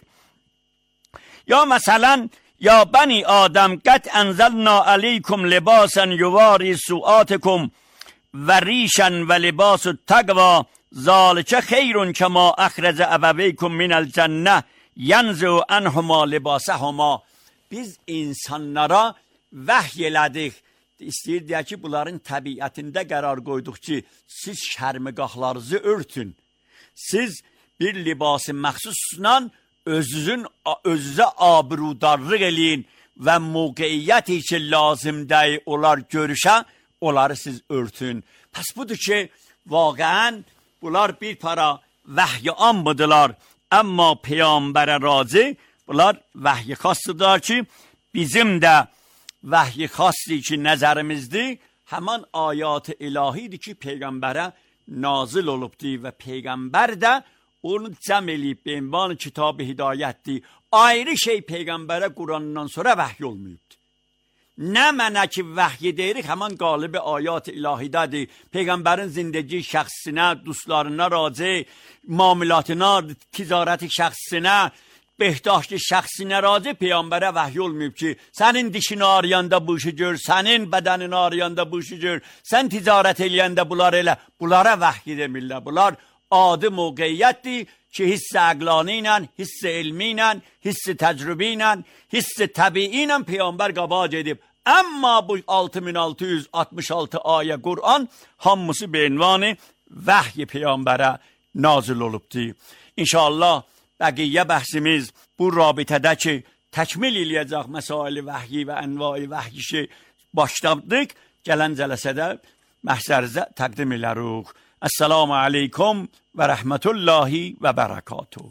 Ya məsələn, ya bəni Adəm, qət ənzəlna əleykum libasən yuvari suatikum və rişən və libasu təqva zalikə xeyrun kəma əxrəcə əbəveykum minəl cənnə yənzəu ənhuma libasəhuma. Biz insanlara vəhy elədik. İstəyir deyək ki, bunların təbiətində qərar qoyduq ki, siz şərmiqahlarınızı örtün. Siz bir libası məxsusla özünüzün, özünüzə abrudarlıq eləyin və mövqeyyət ki, lazımdır olar görüşə, onları siz örtün. Pəs budur ki, vaqəən bunlar bir para vəhy amıdılar. Amma peyambərə razı, bunlar vəhy xasıdır ki, bizim də vəhy xasdır ki, nəzərimizdir, həman ayat-ı ilahidir ki, peyğəmbərə nazil olubdur və peyğəmbər də onu cəm eləyib, beyinvan kitab-ı hidayətdir. Ayrı şey peyğəmbərə Qurandan sonra vəhy olmayıbdır. Nə mənə ki vəhy deyirik, həman qalib ayat ilahidədir. Peyğəmbərin zindəgi şəxsinə, dostlarına razı, muamilatına, ticarəti şəxsinə, behdaşlı şəxsinə razı Peyğəmbərə vəhy olmayıb ki, sənin dişini ağrıyanda bu işi gör, sənin bədənini ağrıyanda bu işi gör, sən ticarət eləyəndə bunlar elə. Bunlara vəhy demirlər. Bunlar adı mövqeyyətdir ki, hiss-i əqlani ilə, hiss-i elmi ilə, hiss-i təcrübə ilə, hiss-i təbii ilə Peyğəmbər qabaq edib. Amma bu altı min altı yüz altmış altı ayə Qur'an hamısı beinvanı vəhy Peyğəmbərə nazil olubdur. İnşallah bəqiyyə bəhsimiz bu rabitədə ki, təkmil eləyəcək məsaili vəhyi və ənvai vəhyi başladık. Gələn cələsədə məhzərizə təqdim elərik. Esselamu aleykum və rəhmətullahi və bərəkatuhu.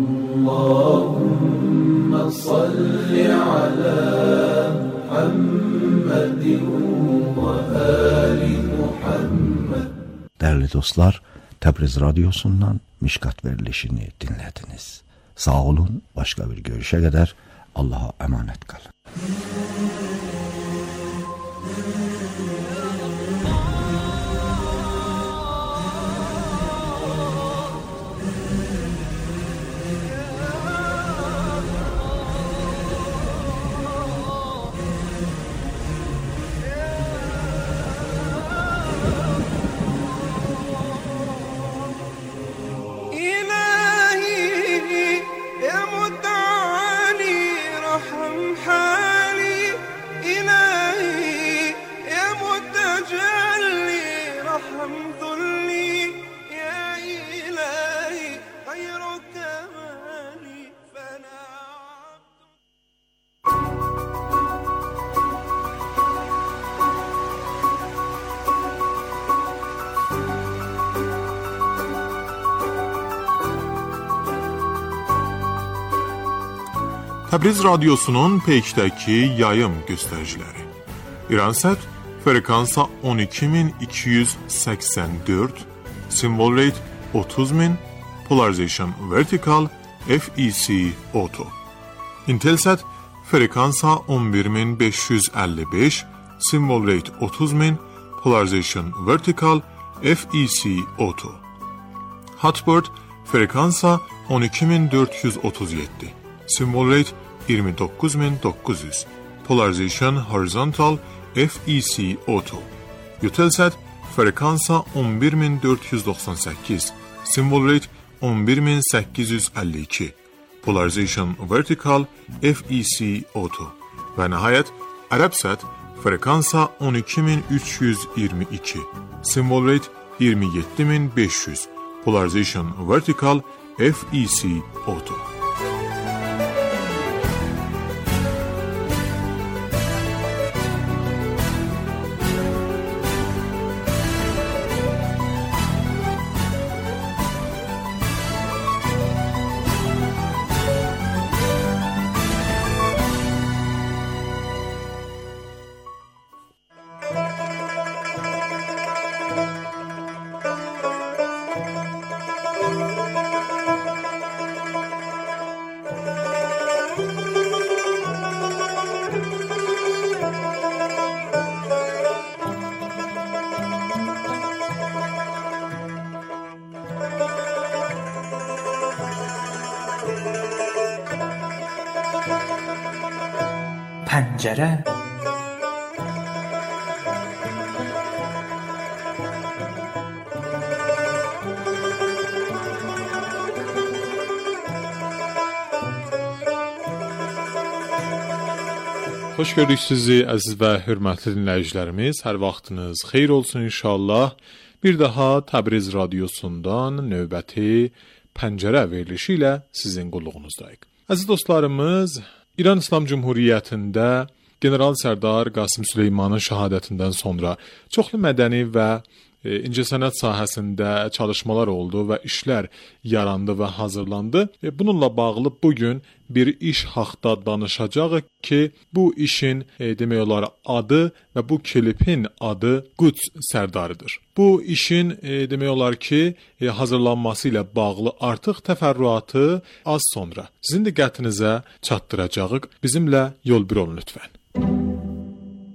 Allahümme salli ala Muhammedin və ali Muhammed. Dəyərli dostlar, Təbriz Radyosu'ndan Mişkat verilişini dinlediniz. Sağ olun, başka bir görüşe kadar Allah'a emanet kalın. Təbriz Radyosu'nun Peyk'təki yayım göstəriciləri. İransat frekansa on iki min iki yüz səksən dörd, symbol rate otuz min, polarization vertical, F E C auto. Intelsat frekansa on bir min beş yüz əlli beş, symbol rate otuz min, polarization vertical, F E C auto. Hotbird frekansa on iki min dörd yüz otuz yeddi, symbol rate iyirmi dokuz bin dokuz yüz, polarization horizontal, F E C auto. Eutelsat frekansa on bir min dörd yüz doxsan səkkiz, symbol rate on bir min səkkiz yüz əlli iki, polarization vertical, F E C auto. Və nəhayət Ərəbsat frekansa on iki min üç yüz iyirmi iki, symbol rate iyirmi yeddi min beş yüz, polarization vertical, F E C auto. پنجره Xoş gördük sizi əziz və hörmətli dinləyicilərimiz. Hər vaxtınız xeyir olsun inşallah. Bir daha Təbriz Radyosu'ndan növbəti Pəncərə verilişi ilə sizin qulluğunuzdayıq. Əziz dostlarımız, İran İslam Cumhuriyyətində General Sərdar Qasım Süleymanın şəhadətindən sonra çoxlu mədəni və e, incəsənət sahəsində çalışmalar oldu və işlər yarandı və hazırlandı. E, bununla bağlı bugün bir iş haqqında danışacağıq ki, bu işin e, demək olar adı və bu klipin adı Quds Sərdarıdır. Bu işin e, demək olar ki, e, hazırlanması ilə bağlı artıq təfərrüatı az sonra sizin diqqətinizə çatdıracağıq. Bizimlə yol bir olun lütfən.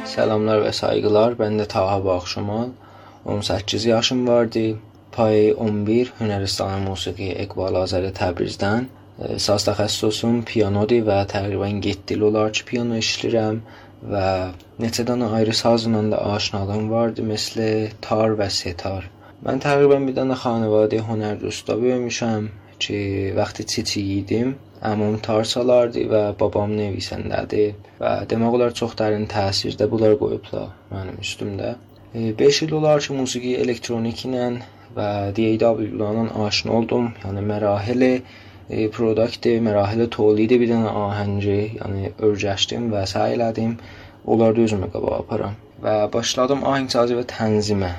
Selamlar ve saygılar. Ben de Taha Bağışmal. on səkkiz yaşım vardı. Pay on bir Hünəristan Musiqi Eqbal Azəri Təbrizdən. Saz təxəssüsüm piyanodur və təqribən yeddi il olar ki, piyano işləyirəm və neçə dənə ayrı sazla da aşinalığım vardı, məsəl tar və setar. Mən təqribən bir dənə xanəvadə hünərdosta böyümüşəm ki, vaxtı kiçik idim, əmim tar çalardı və babam nəvisəndədir və demək olar çox dərin təsir də bunlar qoyublar mənim üstümdə. beş il olar ki, musiqi elektronik ilə və D A W ilə aşina oldum. Yəni mərahil produkt, mərahil tolid bir dənə ahəngi, yəni öyrəşdim və səy elədim. Onları özümə qabağa aparam və başladım ahəngsazi və tənzimə.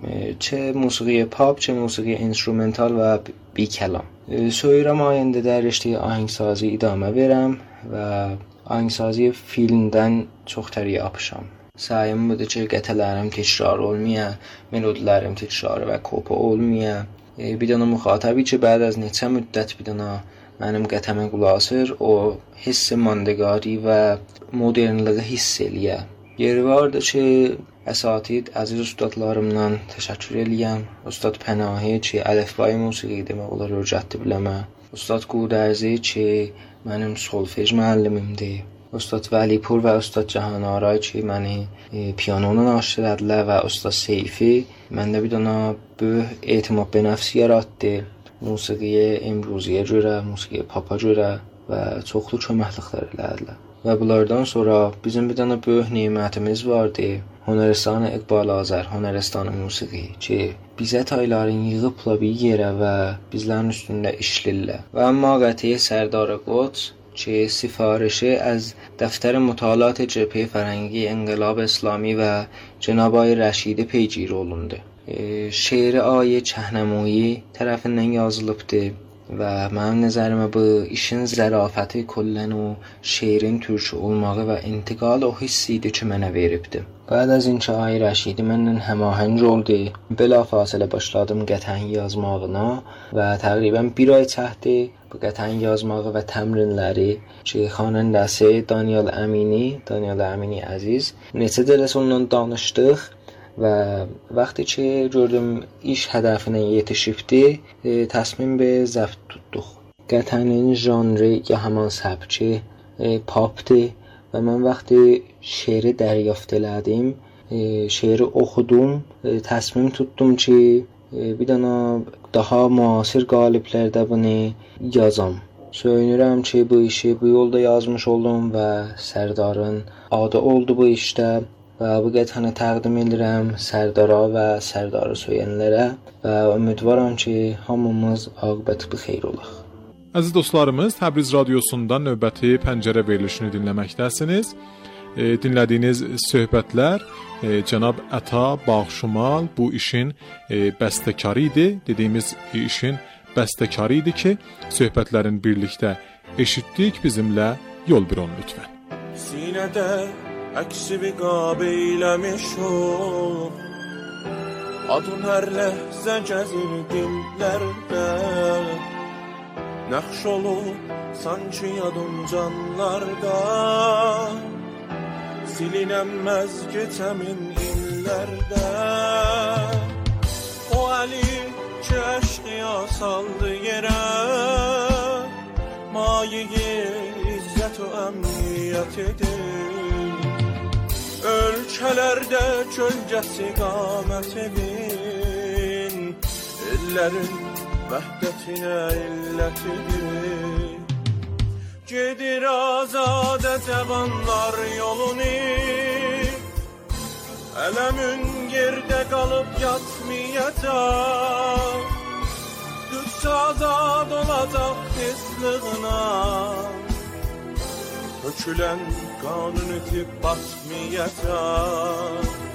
Çə musiqi pop, çə musiqi instrumental və bir kəlam. Söyürəm ayəndə də rəştəyə ahəngsazi idamə verəm və ahəngsazi filmdən çox təriyə apışam. Səyim budur ki, qətələrim təkrar olmaya, melodilərim təkrar və kopa olmaya. Bir dənə müxatəbi ki, bəd az neçə müddət bir dənə mənim qətəmə qulasır, o hissi mandegari və modernlığı hiss eləyə. Yeri vardır ki, əsatid, əziz ustadlarımdan təşəkkür eləyəm. Ustad Pənahi ki, əlifbay musiqi demək olar öyrətdi biləmə. Ustad Qudərzi ki, mənim solfej müəllimimdir. Ustad Vəlipur və Ustad Cahanarای ki, məni piyanonun aşır edilər və Ustad Seyfi məndə bir dənə böyük etimad be nəfs yaratdı. Musiqiyə imruziyə görə, musiqiyə papa görə və çoxlu köməkliklər elədilər. Və bunlardan sonra bizim bir dənə böyük nemətimiz vardı. Hünəristan Eqbal Azər, Hünəristan musiqi ki, bizə tayların yığıbla bir yerə və bizlərin üstündə işlirlər. Və əmma qətiyə Sərdar Qoç ki, sifarişi az dəftər mütalaat Cəbhə Fərəngi İnqilab İslami və Cənab-ı Rəşidi peygir olundu. E, şeiri Ayə Kəhnəmoyi tərəfindən yazılıbdır və mənim nəzərimə bu işin zərafəti kollən o şeirin türkü olmağı və intiqal o hiss idi ki, mənə veribdi. Bəd az inki Ayə Rəşidi məndən həmahəng oldu. Bilafasilə başladım qətən yazmağına və təqribən bir ay çəkdi bu qətən yazmağı və təmrinləri ki, xanəndəsi Daniel Əmini, Daniel Əmini əziz, neçə dərs onunla danışdıq və vaxtı ki, gördüm iş hədəfinə yetişibdi, e, təsmin be zəbt tutduq. Qətənin janrı ya həman səbki e, popdur və mən vaxtı şeiri dəryafت elədim, e, şeiri oxudum, e, təsmin tutdum ki, e, bir dənə daha müasir qaliblərdə bunu yazam. Söyünürəm ki, bu işi bu yolda yazmış oldum və Sərdarın adı oldu bu işdə və bu qətəni təqdim edirəm Sərdara və Sərdarı söyənlərə və ümidvaram ki, hamımız aqibət bi xeyr olaq. Əziz dostlarımız, Təbriz Radiosundan növbəti pəncərə verilişini dinləməkdəsiniz. E, dinlədiyiniz söhbətlər e, cənab Əta Bağışmal bu işin e, bəstəkarı idi. Dediyimiz işin bəstəkarı idi ki, söhbətlərin birlikdə eşitdik. Bizimlə yol bir olun lütfən. Sinədə əksi bir qab eyləmiş o, adın hər ləhzə gəzir dillərdə, nəxş olub sanki yadın canlarda, silinəmməz geçəmin illərdə. O əli ki əşqiya saldı yerə, mayi-i izzət o əmniyyət edir, ölkələrdə kölgəsi qamət edin, ellərin vəhdətinə illət edir. Gedir azadə cavanlar yolunu, ələmin yerdə qalıb yatmayacaq, düz azad olacaq tezlığına, hökülən qanun itib batmayacaq.